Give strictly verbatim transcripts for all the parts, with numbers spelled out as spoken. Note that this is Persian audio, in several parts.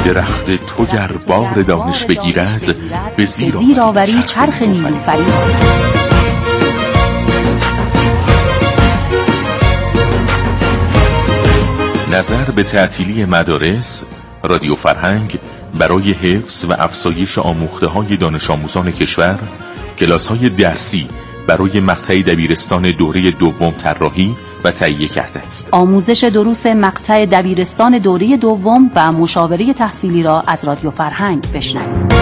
درخت تو گر بار دانش بگیرد به زیر آوری چرخ نیلوفری. نظر به تعطیلی مدارس، رادیو فرهنگ برای حفظ و افزایش آموخته‌های دانش آموزان کشور، کلاس‌های درسی برای مقطع دبیرستان دوره دوم طراحی و تهیه کرده است. آموزش دروس مقطع دبیرستان دوره دوم و مشاوره تحصیلی را از رادیو فرهنگ بشنوید.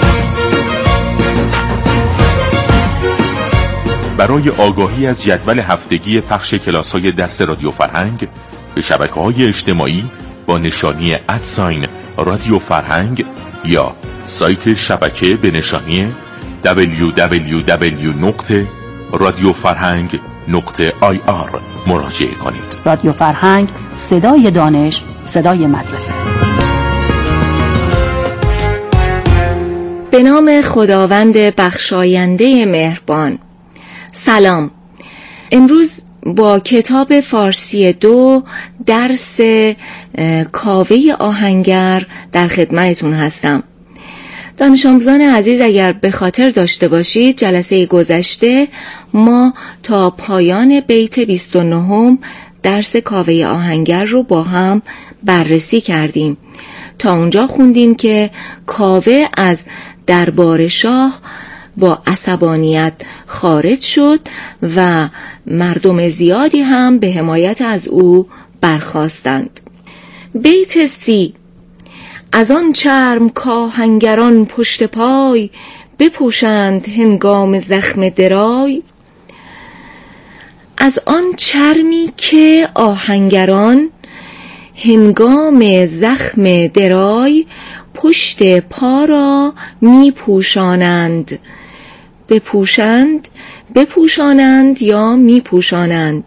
برای آگاهی از جدول هفتگی پخش کلاس‌های درس رادیو فرهنگ به شبکه‌های اجتماعی با نشانی ادساین رادیو فرهنگ یا سایت شبکه به نشانی دبلیو دبلیو دبلیو دات رادیو فرهنگ دات آی آر مراجعه کنید. رادیو فرهنگ، صدای دانش، صدای مدرسه. به نام خداوند بخشاینده مهربان. سلام. امروز با کتاب فارسی دو درس کاوه آهنگر در خدمتتون هستم. دانش آموزان عزیز، اگر به خاطر داشته باشید جلسه گذشته ما تا پایان بیت بیست و نه درس کاوه آهنگر رو با هم بررسی کردیم. تا اونجا خوندیم که کاوه از دربار شاه با عصبانیت خارج شد و مردم زیادی هم به حمایت از او برخاستند. بیت سی: از آن چرم کآهنگران پشت پای، بپوشند هنگام زخم درای. از آن چرمی که آهنگران هنگام زخم درای پشت پا را می پوشانند. بپوشند، بپوشانند یا می پوشانند.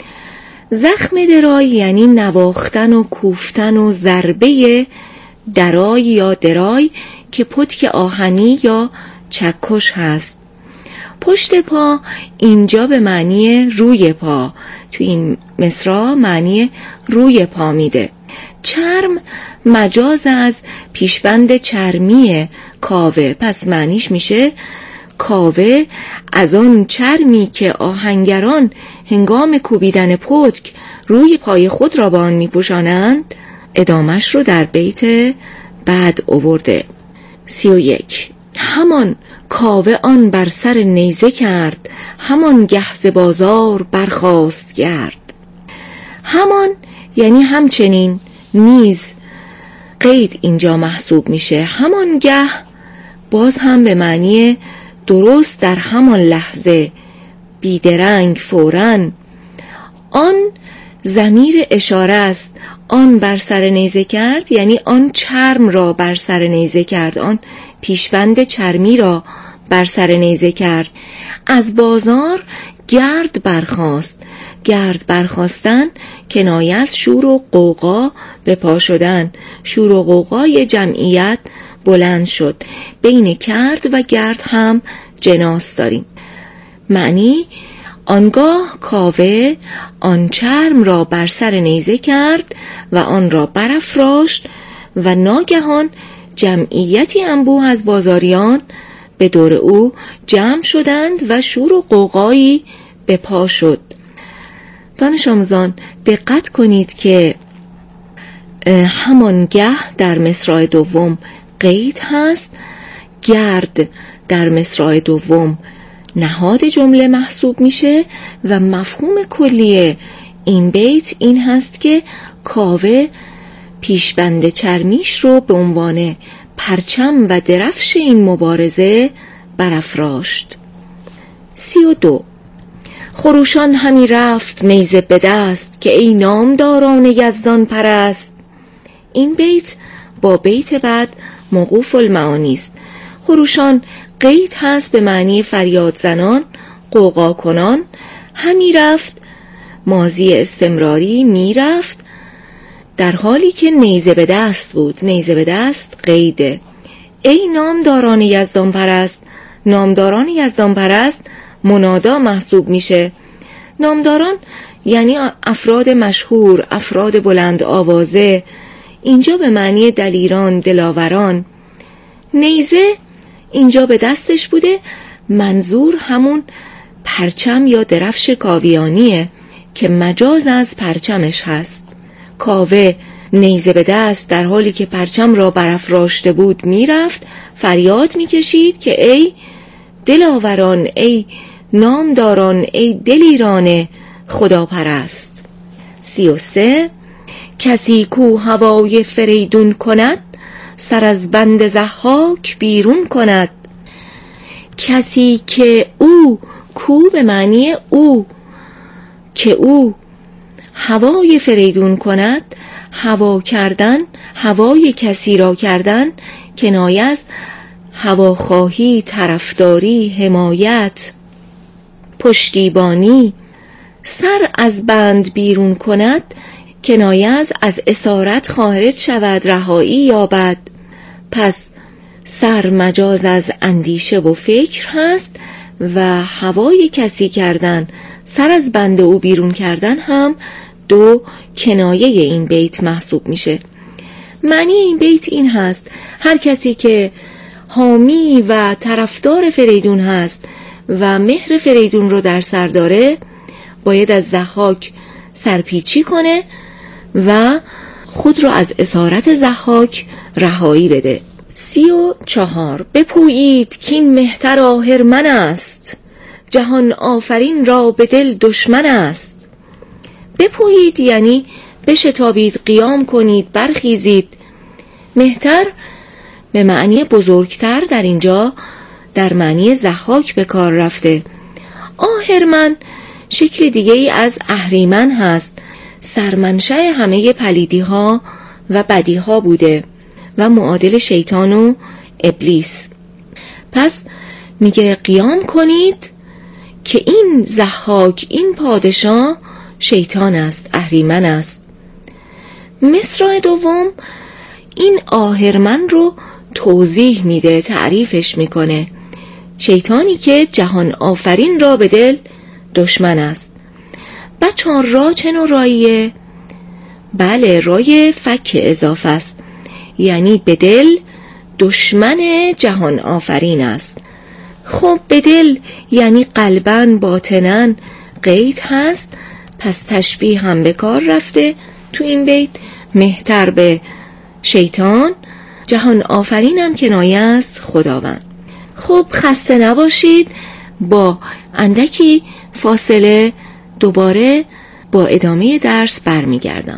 زخم درای یعنی نواختن و کوفتن و ضربه درای یا درای که پتک آهنی یا چکش هست. پشت پا اینجا به معنی روی پا، تو این مصرع معنی روی پا میده. چرم مجاز از پیشبند چرمی کاوه، پس معنیش میشه کاوه از آن چرمی که آهنگران هنگام کوبیدن پتک روی پای خود را با آن میپوشانند ادامش رو در بیت بعد آورده. سی و یک: همان کاوه آن بر سر نیزه کرد، همان گهز بازار برخاست گرد. همان یعنی همچنین، نیز قید اینجا محسوب میشه. همان گه باز هم به معنی درست در همان لحظه، بیدرنگ، فوراً. آن ضمیر اشاره است. آن بر سر نیزه کرد یعنی آن چرم را بر سر نیزه کرد، آن پیشبند چرمی را بر سر نیزه کرد. از بازار گرد برخاست. گرد برخاستن کنایه از شور و غوغا به پا شدن. شور و غوغای جمعیت بلند شد. بین کرد و گرد هم جناس داریم. معنی: آنگاه کاوه آن چرم را بر سر نیزه کرد و آن را برافراشت و ناگهان جمعیتی انبوه از بازاریان به دور او جمع شدند و شور و غوغایی به پا شد. دانش آموزان دقت کنید که همانگه در مصرع دوم قید هست، گرد در مصرع دوم نهاد جمله محسوب میشه و مفهوم کلی این بیت این هست که کاوه پیشبند چرمیش رو به عنوان پرچم و درفش این مبارزه برافراشت. سی و دو: خروشان همی رفت نیزه به دست، که ای نامداران یزدان پرست. این بیت با بیت بعد موقوف المعانی است. خروشان قید هست به معنی فریاد زنان، غوغا کنان. همی رفت ماضی استمراری، می رفت در حالی که نیزه به دست بود. نیزه به دست قیده. ای نامداران یزدان پرست. نامداران یزدان پرست منادا محسوب میشه. نامداران یعنی افراد مشهور، افراد بلند آوازه، اینجا به معنی دلیران، دلاوران. نیزه اینجا به دستش بوده، منظور همون پرچم یا درفش کاویانیه که مجاز از پرچمش هست. کاوه نیزه به دست در حالی که پرچم را برافراشته بود میرفت، فریاد میکشید که ای دلاوران، ای نامداران، ای دلیران خداپرست. سی و سه. کسی کو هوای فریدون کند، سر از بند ضحاک بیرون کند. کسی که او، کو به معنی او، که او هوای فریدون کند، هوا کردن، هوای کسی را کردن کنایه از هواخواهی، طرفداری، حمایت، پشتیبانی. سر از بند بیرون کند کنایه از از اسارت خارج شود، رهایی یابد. پس سر مجاز از اندیشه و فکر هست و هوای کسی کردن، سر از بند او بیرون کردن هم دو کنایه این بیت محسوب میشه. معنی این بیت این هست هر کسی که حامی و طرفدار فریدون هست و مهر فریدون رو در سر داره باید از ضحاک سرپیچی کنه و خود رو از اسارت ضحاک رهایی بده. سی و چهار. بپویید کین مهتر آهرمن است، جهان آفرین را به دل دشمن است. بپویید یعنی بشتابید، قیام کنید، برخیزید. مهتر به معنی بزرگتر در اینجا در معنی ضحاک به کار رفته. آهرمن شکل دیگه ای از اهریمن هست، سرمنشأ همه پلیدی ها و بدی ها بوده و معادل شیطان و ابلیس. پس میگه قیام کنید که این ضحاک، این پادشاه شیطان است، اهریمن است. مصرع دوم این آهرمن رو توضیح میده، تعریفش میکنه. شیطانی که جهان آفرین را به دل دشمن است. بچه را چه نوع راییه؟ بله، رای فک اضافه است، یعنی به دل دشمن جهان آفرین است. خب به دل یعنی قلباً، باطناً قید هست، پس تشبیه هم به کار رفته تو این بیت. مهتر به شیطان، جهان آفرین هم کنایه است خداوند. خب خسته نباشید، با اندکی فاصله دوباره با ادامه درس برمیگردم.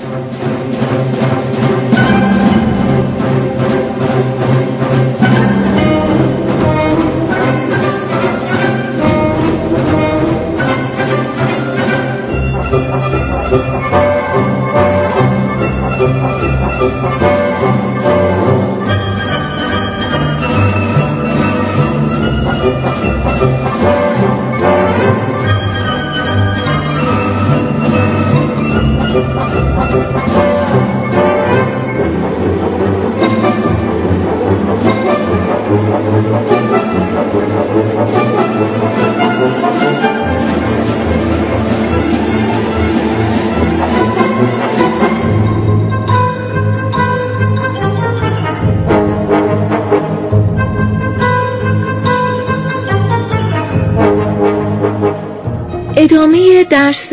ادامه درس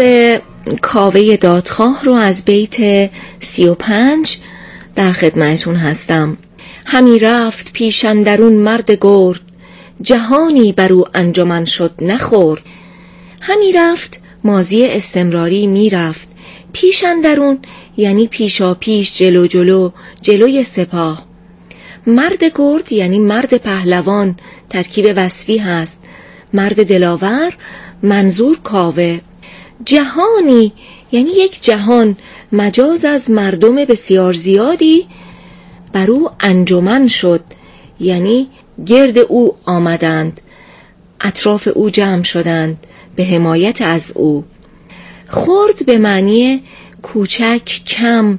کاوه دادخواه رو از بیت سی و پنج در خدمتون هستم. همی رفت پیش اندرون مرد گرد، جهانی بر او انجمن شد نخورد. همی رفت ماضی استمراری میرفت، پیش اندرون یعنی پیشا پیش، جلو جلو، جلوی سپاه. مرد گرد یعنی مرد پهلوان، ترکیب وصفی هست. مرد دلاور منظور کاوه. جهانی یعنی یک جهان، مجاز از مردم بسیار زیادی بر او انجمن شد، یعنی گرد او آمدند، اطراف او جمع شدند به حمایت از او. خرد به معنی کوچک، کم،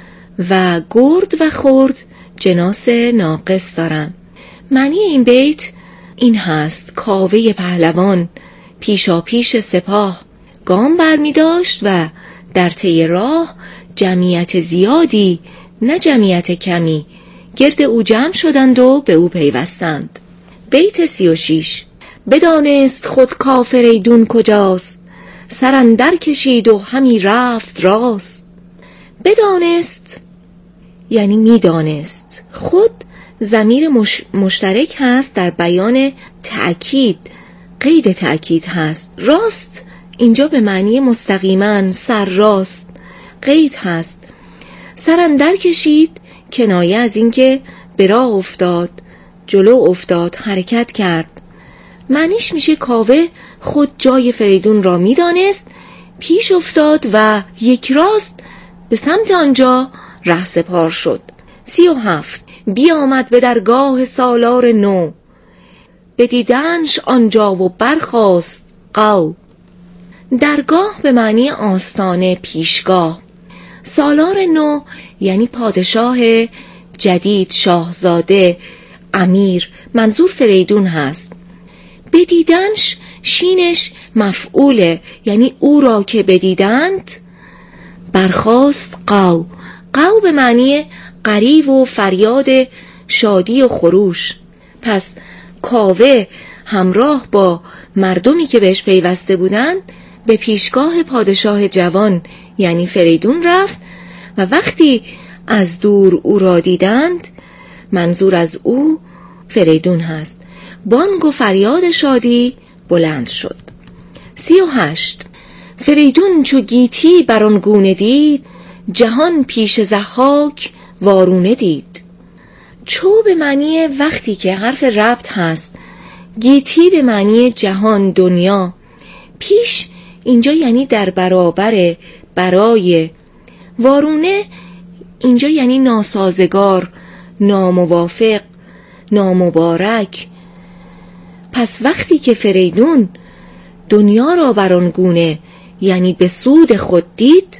و گرد و خرد جناس ناقص دارن. معنی این بیت این هست: کاوه پهلوان پیشا پیش سپاه گام برمی داشت و در طی راه جمعیت زیادی نه جمعیت کمی، گرد او جمع شدند و به او پیوستند. بیت سی و شیش. بدانست خود کافر ایدون کجاست، سر اندر کشید و همی رفت راست. بدانست یعنی میدانست. خود ضمیر مش... مشترک هست در بیان تأکید، قید تأکید هست. راست اینجا به معنی مستقیما، سر راست، قید هست. سر اندر کشید کنایه از اینکه به راه افتاد، جلو افتاد، حرکت کرد. معنیش میشه کاوه خود جای فریدون را میدانست، پیش افتاد و یک راست به سمت آنجا رهسپار شد. سی و هفت. بیامد به درگاه سالار نو، بدیدنش آنجا و برخاست قو. درگاه به معنی آستانه، پیشگاه. سالار نو یعنی پادشاه جدید، شاهزاده، امیر، منظور فریدون هست. بدیدنش شینش مفعوله، یعنی او را که بدیدند. برخاست قو. قو به معنی غریو و فریاد شادی و خروش. پس کاوه همراه با مردمی که بهش پیوسته بودند به پیشگاه پادشاه جوان یعنی فریدون رفت و وقتی از دور او را دیدند، منظور از او فریدون هست، بانگ و فریاد شادی بلند شد. سی و هشت. فریدون چو گیتی بر آن گونه دید، جهان پیش ضحاک وارونه دید. چو به معنی وقتی که حرف ربط هست، گیتی به معنی جهان، دنیا، پیش اینجا یعنی در برابر، برای، وارونه اینجا یعنی ناسازگار، ناموافق، نامبارک. پس وقتی که فریدون دنیا را بر آن گونه یعنی به سود خود دید،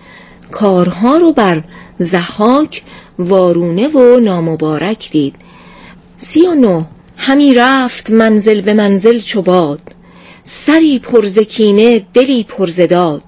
کارها رو بر ضحاک وارونه و نامبارک دید. سی و نه. همی رفت منزل به منزل چو باد، سری پر ز کینه دلی پر ز داد.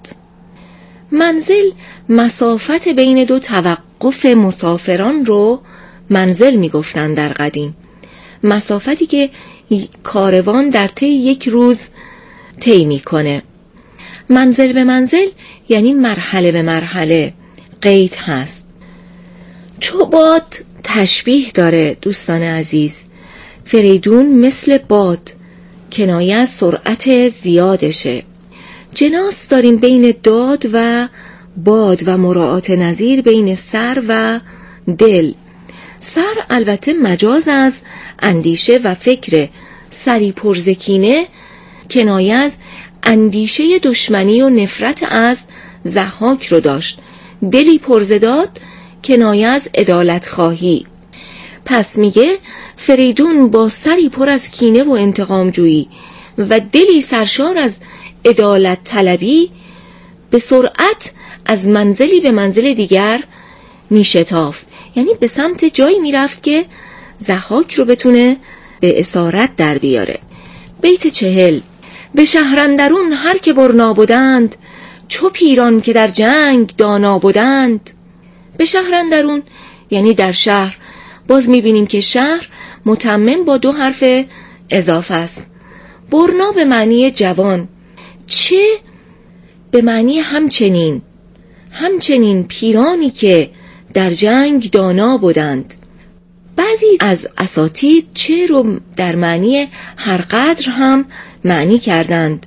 منزل مسافت بین دو توقف مسافران رو منزل میگفتن در قدیم، مسافتی که کاروان در طی یک روز طی میکنه. منزل به منزل یعنی مرحله به مرحله، قید هست. چو باد تشبیه داره دوستان عزیز. فریدون مثل باد، کنایه از سرعت زیادشه. جناس داریم بین داد و باد و مراعات نظیر بین سر و دل. سر البته مجاز از اندیشه و فکر. سری پر ز کینه کنایه از اندیشه دشمنی و نفرت از ضحاک رو داشت. دلی پر ز داد کنایه از عدالت خواهی. پس میگه فریدون با سری پر از کینه و انتقام جویی و دلی سرشار از عدالت طلبی به سرعت از منزلی به منزل دیگر میشتافت، یعنی به سمت جایی میرفت که ضحاک رو بتونه به اسارت در بیاره. بیت چهل. به شهرندرون هر که برنا بودند، چو پیران که در جنگ دانا بودند. به شهرندرون یعنی در شهر. باز میبینیم که شهر متمم با دو حرف اضافه است. برنا به معنی جوان، چه به معنی همچنین. همچنین پیرانی که در جنگ دانا بودند. بعضی از اساتید چه رو در معنی هر قدر هم معنی کردند.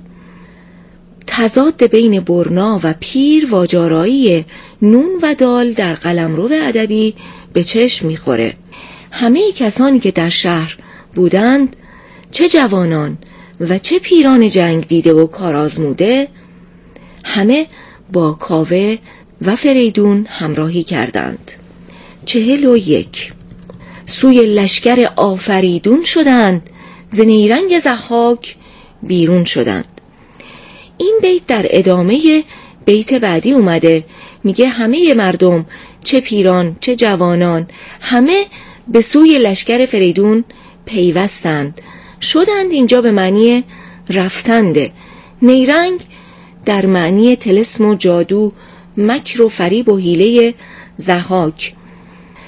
تضاد بین برنا و پیر واجارایی نون و دال در قلمرو ادبی به چشم میخوره. همه کسانی که در شهر بودند، چه جوانان و چه پیران جنگ دیده و کار آزموده، همه با کاوه و فریدون همراهی کردند. چهل و یک. سوی لشکر آفریدون شدند، ز نیرنگ ضحاک بیرون شدند. این بیت در ادامه بیت بعدی اومده، میگه همه مردم، چه پیران چه جوانان، همه به سوی لشکر فریدون پیوستند. شدند اینجا به معنی رفتنده. نیرنگ در معنی طلسم و جادو، مکر و فریب و حیله ضحاک.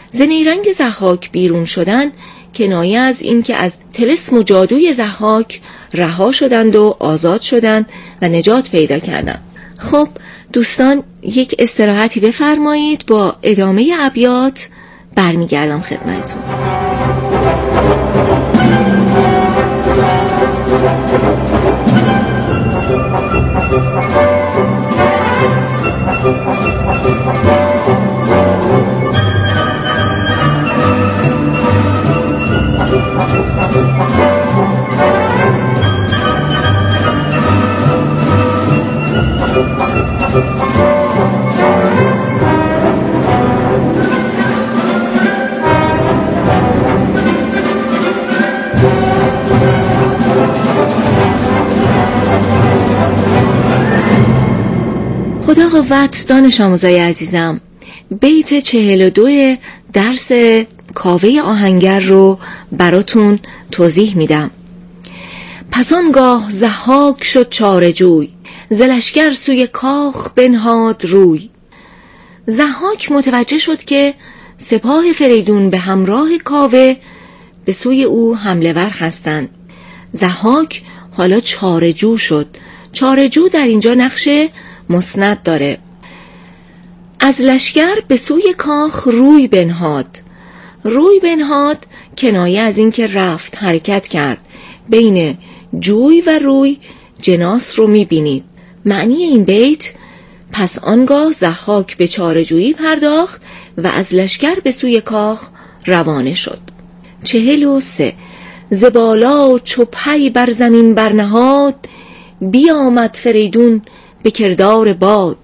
ز نیرنگ ضحاک بیرون شدن کنایه از این که از طلسم و جادوی ضحاک رها شدند و آزاد شدند و نجات پیدا کردند. خب دوستان یک استراحتی بفرمایید، با ادامه ابیات برمیگردم خدمتتون. خدا قوت دانش آموزای عزیزم، بیت چهل و دو درس کاوه آهنگر رو براتون توضیح میدم. پس آنگاه ضحاک شد چاره جوی، ز لشکر سوی کاخ بنهاد روی. ضحاک متوجه شد که سپاه فریدون به همراه کاوه به سوی او حمله ور هستند. ضحاک حالا چاره جو شد. چاره جو در اینجا نقش مسند داره. از لشکر به سوی کاخ روی بنهاد. روی بنهاد کنایه از این که رفت، حرکت کرد. بین جوی و روی جناس رو میبینید. معنی این بیت پس آنگاه ضحاک به چاره جویی پرداخت و از لشکر به سوی کاخ روانه شد. چهل و سه ز بالا چو پی بر زمین برنهاد، بیامد فریدون به کردار باد.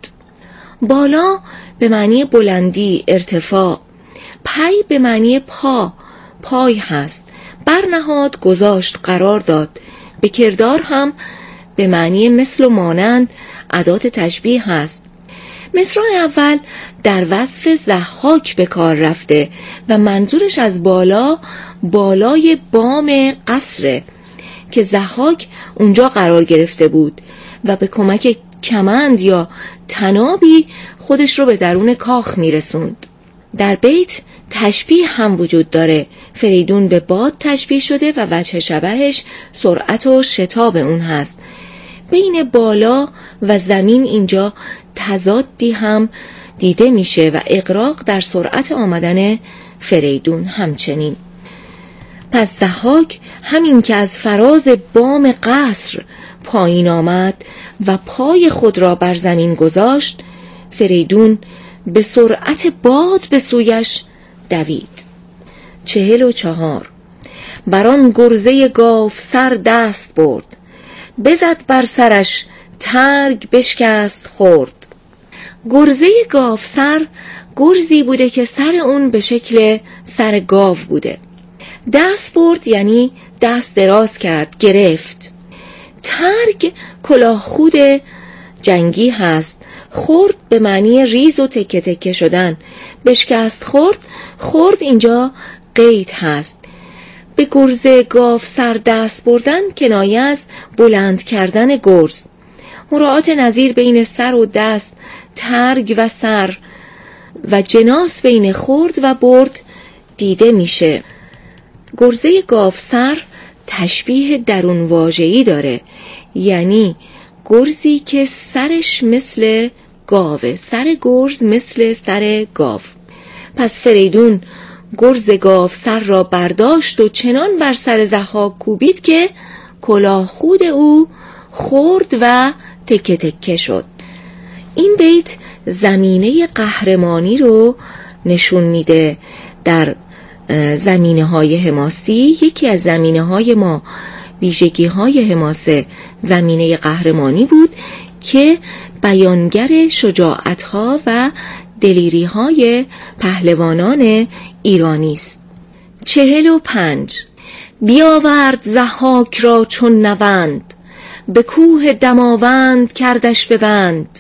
بالا به معنی بلندی، ارتفاع. پی به معنی پا، پای هست. برنهاد گذاشت، قرار داد. به کردار هم به معنی مثل و مانند، ادات تشبیه هست. مصرع اول در وصف ضحاک به کار رفته و منظورش از بالا بالای بام قصره که ضحاک اونجا قرار گرفته بود و به کمک کمند یا تنابی خودش رو به درون کاخ میرسوند. در بیت تشبیه هم وجود داره. فریدون به باد تشبیه شده و وجه شبهش سرعت و شتاب اون هست. بین بالا و زمین اینجا تضادی هم دیده میشه و اغراق در سرعت آمدن فریدون همچنین. پس ضحاک همین که از فراز بام قصر پایین آمد و پای خود را بر زمین گذاشت، فریدون به سرعت باد به سویش دوید. چهل و چهار بران گرزه گاو سر دست برد، بزد بر سرش ترگ بشکست خورد. گرزه گاو سر گرزی بوده که سر اون به شکل سر گاو بوده. دست برد یعنی دست دراز کرد، گرفت. ترگ کلاه خود جنگی هست. خورد به معنی ریز و تکه تکه شدن. بشکست خورد، خورد اینجا قید هست. به گرز گاو سر دست بردن کنایه از بلند کردن گرز. مراعات نظیر بین سر و دست، ترگ و سر و جناس بین خورد و برد دیده میشه. گرزه گاو سر تشبیه درون واژه‌ای داره، یعنی گرزی که سرش مثل گاوه، سر گرز مثل سر گاو. پس فریدون گرز گاو سر را برداشت و چنان بر سر ضحاک کوبید که کلاه خود او خورد و تکه تکه شد. این بیت زمینه قهرمانی رو نشون میده. در زمینه های حماسی یکی از زمینه های ما، ویژگی های حماسه زمینه قهرمانی بود که بیانگر شجاعت ها و دلیری های پهلوانان ایرانی است. چهل و پنج بیاورد ضحاک را چون نوند، به کوه دماوند کردش ببند.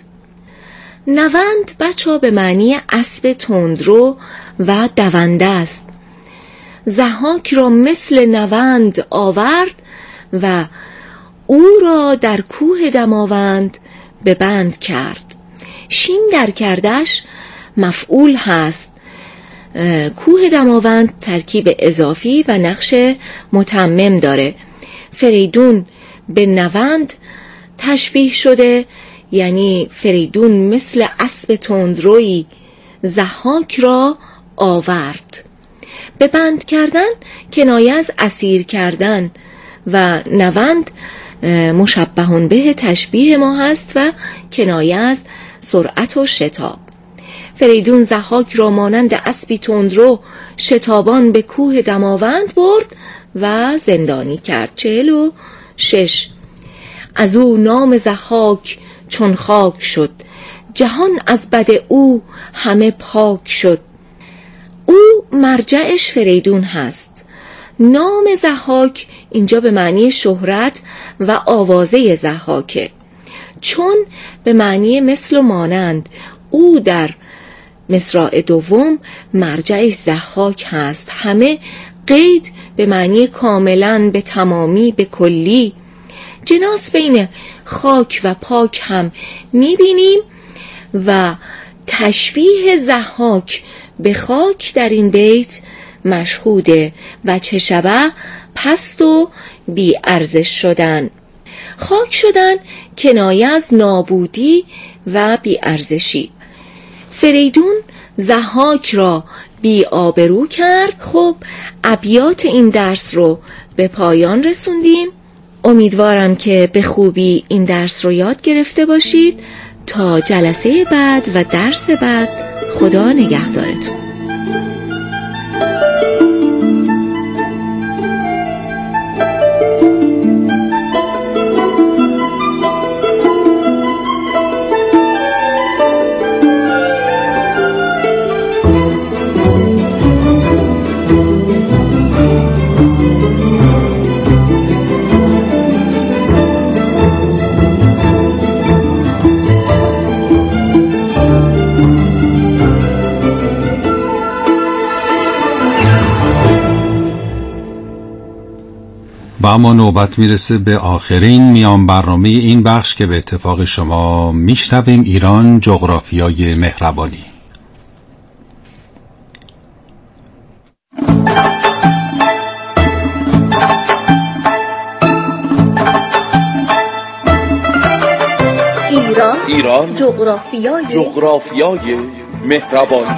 نوند بچه به معنی اسب تندرو و دونده است. ضحاک را مثل نوند آورد و او را در کوه دماوند ببند کرد. شین در کردش مفعول هست کوه دماوند ترکیب اضافی و نقش متمم داره. فریدون به نوند تشبیه شده، یعنی فریدون مثل اسب تندرویی ضحاک را آورد. به بند کردن کنایه از اسیر کردن و نوند مشبهون به تشبیه ما هست و کنایه از سرعت و شتاب. فریدون ضحاک را مانند اسبی تندرو شتابان به کوه دماوند برد و زندانی کرد. چهل و شش. از او نام ضحاک چون خاک شد، جهان از بد او همه پاک شد. او مرجعش فریدون هست. نام ضحاک اینجا به معنی شهرت و آوازه ضحاکه، چون به معنی مثل و مانند. او در مصرع دوم مرجعش ضحاک هست. همه قید به معنی کاملا، به تمامی، به کلی. جناس بین خاک و پاک هم میبینیم و تشبیه ضحاک به خاک در این بیت مشهوده و چه شبه پست و بی ارزش شدن. خاک شدن کنایه از نابودی و بی ارزشی. فریدون ضحاک را بی آبرو کرد. خب ابیات این درس رو به پایان رسوندیم. امیدوارم که به خوبی این درس رو یاد گرفته باشید. تا جلسه بعد و درس بعد، خدا نگهدارتون. و اما نوبت میرسه به آخرین میان برنامه این بخش که به اتفاق شما میشنویم ایران جغرافیای مهربانی. ایران ایران جغرافیای جغرافیای مهربانی.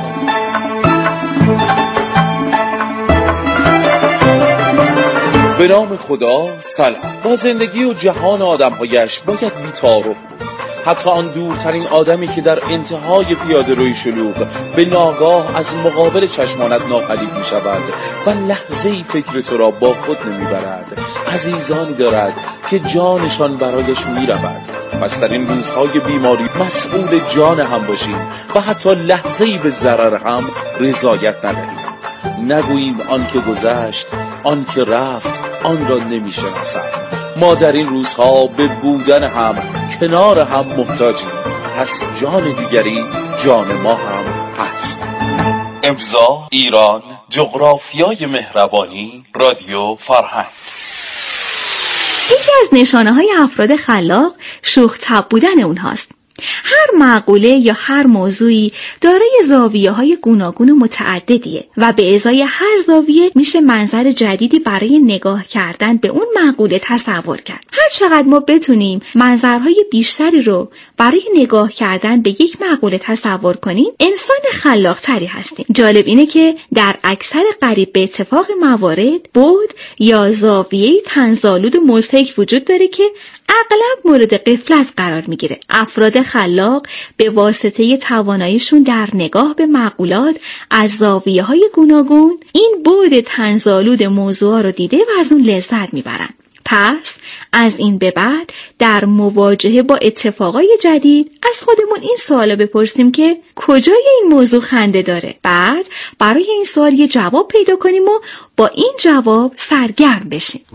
به نام خدا. سلام. با زندگی و جهان آدم‌هایش باید بی‌تعارف بود. حتی آن دورترین آدمی که در انتهای پیاده‌روی شلوغ به ناگاه از مقابل چشمانت ناپدید می شود و لحظه‌ای فکر تو را با خود نمی برد. عزیزانی دارد که جانشان برایش می رود. پس در این روزهای بیماری مسئول جان هم باشیم و حتی لحظه‌ای به ضرر هم رضایت ندهیم. نگوییم آن که گذشت، آن که رفت، آن را نمی شناسم. ما در این روزها به بودن هم کنار هم محتاجیم. پس جان دیگری جان ما هم هست. امضا ایران جغرافیای مهربانی، رادیو فرهنگ. یکی از نشانه های افراد خلاق شوخ طبع بودن اونهاست. هر مقوله یا هر موضوعی دارای زاویه‌های گوناگون و متعددیه و به ازای هر زاویه میشه منظر جدیدی برای نگاه کردن به اون مقوله تصور کرد. هر چقدر ما بتونیم منظرهای بیشتری رو برای نگاه کردن به یک مقوله تصور کنیم، انسان خلاق‌تری هستیم. جالب اینه که در اکثر قریب به اتفاق موارد بعد یا زاویه طنزآلود و مضحک وجود داره که اغلب مورد غفلت قرار میگیره. افراد خلاق به واسطه تواناییشون در نگاه به مقولات از زاویه‌های گوناگون این بعد طنزآلود موضوعا رو دیده و از اون لذت میبرن. پس از این به بعد در مواجهه با اتفاقای جدید از خودمون این سوالو بپرسیم که کجای این موضوع خنده داره؟ بعد برای این سوال یه جواب پیدا کنیم و با این جواب سرگرم بشیم.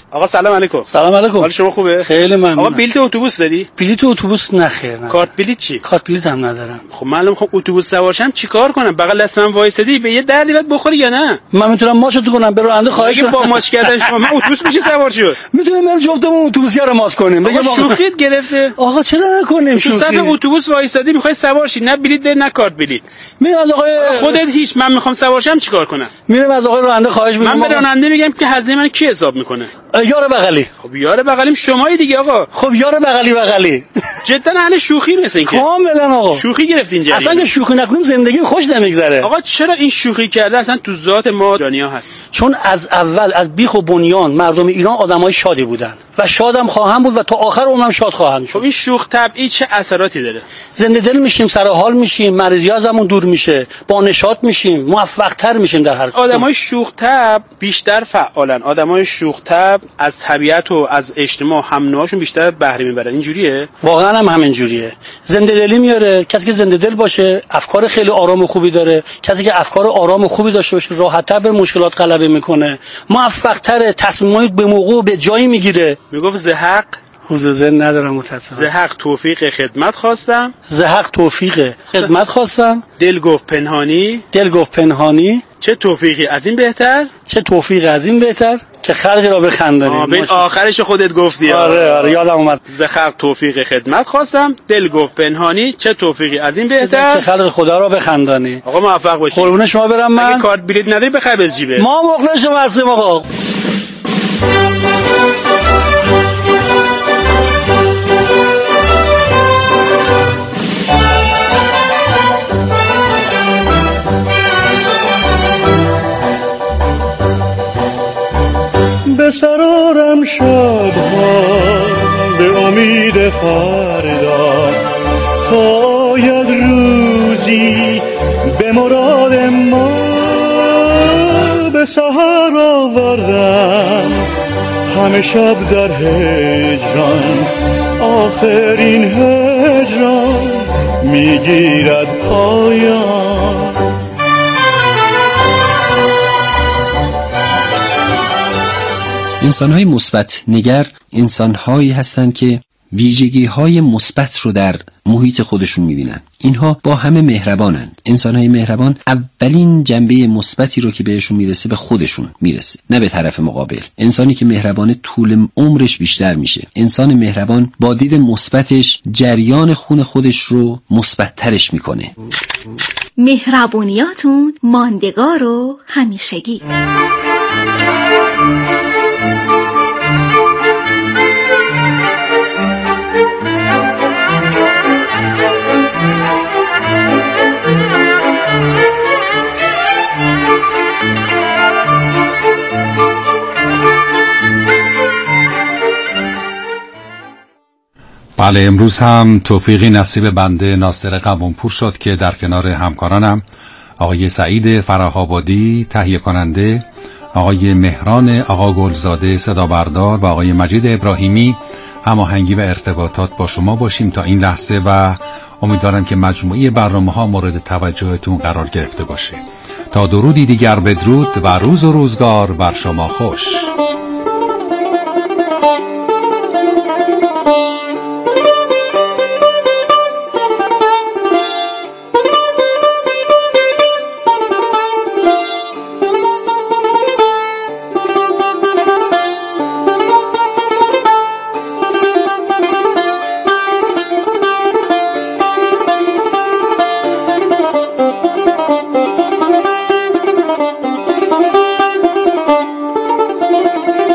آقا سلام علیکم. سلام علیکم. حال شما خوبه؟ خیلی ممنون. آقا بلیت اتوبوس داری؟ بلیت اتوبوس نخیر. کارت بلیت چی؟ کارت بلیت هم ندارم. خب معلوم خب اتوبوس سوارشم چیکار کنم؟ بغل دست من وایسادی به یه دردی بعد بخوری یا نه؟ من میتونم ماچو تو کنم به راننده خواهش کنم. با ماچ کردن شما من اتوبوس میشه سوار شد. میتونیم بریم جفتمون اتوبوسیا رو ماچ کنیم. بگم شوخیت گرفته. آقا چرا نکنیم شوخی؟ تو صف اتوبوس وایسادی میخوای سوار شی، نه بلیت داری نه کارت بلیت. میرم از آقای خودت هیچ من میخوام سوارشم چیکار کنم؟ میرم از آقای راننده خواهش میکنم. من به راننده میگم که هزینه من کی حساب میکنه؟ یار بغلی. خب یار بغلیم شمایی دیگه آقا. خب یار بغلی بغلی. جدا اهل شوخی مثل اینکه. کاملا آقا. شوخی گرفتین جریان. اصلا که شوخی نکنیم زندگی خوش نمیگذره. آقا چرا این شوخی کرده اصلا تو ذات ما ایرانی‌ها هست؟ چون از اول از بیخ و بنیان مردم ایران آدمای شادی بودن و شادم خواهم بود و تا آخر عمرم شاد خواهم شد. خب این شوخ طبعی چه اثراتی داره؟ زنده دل میشیم، سر حال میشیم، مریضی ازمون دور میشه، با نشاط میشیم، موفق تر میشیم در هر کار. آدمای شوخ طبع بیشتر فعالن. آدمای شوخ طبع از طبیعت و از اجتماع هم نوعشون بیشتر بهره میبرن. اینجوریه؟ واقعا هم همین جوریه. زنده دلی میاره. کسی که زنده دل باشه افکار خیلی آرام و خوبی داره. کسی که افکار آرام و خوبی داشته باشه راحت‌تر به مشکلات غلبه میکنه، موفق تر، تصمیمات به موقع و به جایی میگیره. میگفت زهق حضور ذهن ندارم متاسفم. زهق توفیق خدمت خواستم. زهق توفیق خدمت خواستم. دل گفت پنهانی. دل گفت پنهانی. چه توفیقی از این بهتر؟ چه توفیقی از این بهتر که خلقی را بخندانیم. ببین آخرش خودت گفتی. آره آره یادم اومد. زهق توفیق خدمت خواستم. دل گفت پنهانی. چه توفیقی از این بهتر که خلق خدا را بخندانی. آقا موفق باشی. قربون شما برم. من اگه کارت بلیت نداری بخر بز جیبه. ما مخلص شما هستیم آقا. به سرارم شبها به امید فردا تا یک روزی به مراد ما به سحر آوردم همه شب در هجران آخرین هجران میگیرد پایان. انسان‌های مثبت نگر انسان‌هایی هستند که ویژگی‌های مثبت رو در محیط خودشون می‌بینن. اینها با همه مهربانند. انسان‌های مهربان اولین جنبه مثبتی رو که بهشون میرسه به خودشون میرسه، نه به طرف مقابل. انسانی که مهربانه طول عمرش بیشتر میشه. انسان مهربان با دید مثبتش جریان خون خودش رو مثبت‌ترش میکنه. مهربونیاتون ماندگار و همیشگی. بله امروز هم توفیقی نصیب بنده ناصر قوامپور شد که در کنار همکارانم آقای سعید فره‌آبادی تهیه کننده، آقای مهران آقا گلزاده صدا بردار و آقای مجید ابراهیمی هماهنگی و ارتباطات با شما باشیم تا این لحظه و امیدوارم که مجموعه برنامه‌ها مورد توجهتون قرار گرفته باشه. تا درودی دیگر بدرود و روز و روزگار بر شما خوش. Thank you.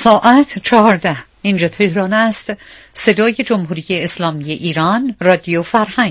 ساعت چهارده. اینجا تهران است. صدای جمهوری اسلامی ایران، رادیو فرهنگ.